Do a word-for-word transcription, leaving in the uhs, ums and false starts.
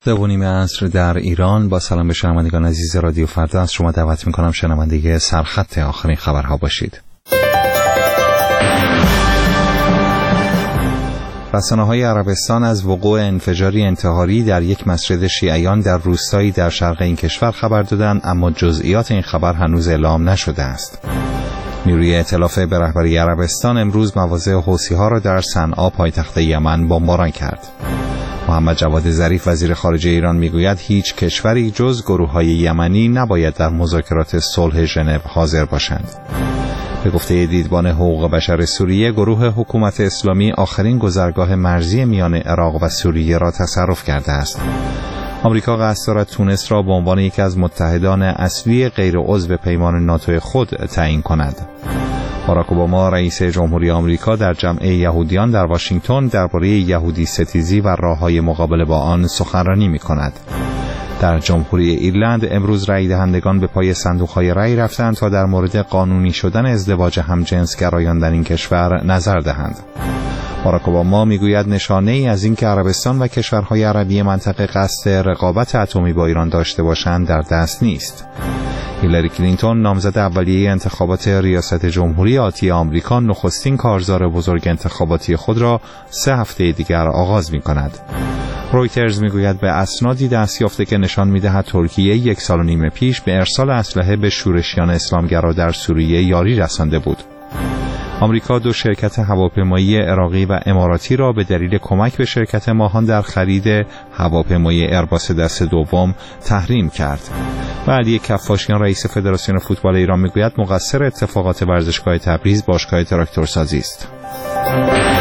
دو و نیم عصر در ایران. با سلام به شنوندگان عزیز رادیو فردا، از شما دعوت می‌کنم شنونده سرخط آخرین خبرها باشید. رسانه‌های عربستان از وقوع انفجاری انتحاری در یک مسجد شیعیان در روستایی در شرق این کشور خبر دادند، اما جزئیات این خبر هنوز اعلام نشده است. نیروی ائتلاف به رهبری عربستان امروز مواضع حوثی‌ها را در صنعا پایتخت یمن بمباران کرد. محمد جواد ظریف وزیر خارجه ایران میگوید هیچ کشوری جز گروه‌های یمنی نباید در مذاکرات صلح ژنو حاضر باشند. به گفته دیدبان حقوق بشر سوریه، گروه حکومت اسلامی آخرین گذرگاه مرزی میان عراق و سوریه را تصرف کرده است. آمریکا قصد دارد تونس را به عنوان یکی از متحدان اصلی غیر عضو پیمان ناتو خود تعیین کند. باراک اوباما رئیس جمهوری آمریکا در جمع یهودیان در واشنگتن درباره یهودی ستیزی و راه‌های مقابله با آن سخنرانی می‌کند. در جمهوری ایرلند امروز رای دهندگان به پای صندوق‌های رای رفتند تا در مورد قانونی شدن ازدواج همجنسگرایان در این کشور نظر دهند. باراک اوباما میگوید نشانه‌ای از این که عربستان و کشورهای عربی منطقه قصد رقابت اتمی با ایران داشته باشند در دست نیست. هیلاری کلینتون نامزد اولیه انتخابات ریاست جمهوری آتی آمریکا نخستین کارزار بزرگ انتخاباتی خود را سه هفته دیگر آغاز می‌کند. رویترز میگوید به اسنادی دست یافته که نشان می‌دهد ترکیه یک سال و نیم پیش به ارسال اسلحه به شورشیان اسلامگرا در سوریه یاری رسانده بود. آمریکا دو شرکت هواپیمایی عراقی و اماراتی را به دلیل کمک به شرکت ماهان در خرید هواپیمای ایرباس دست دوم تحریم کرد. و علی کفاشیان رئیس فدراسیون فوتبال ایران میگوید مقصر اتفاقات ورزشگاه تبریز باشگاه تراکتورسازی است.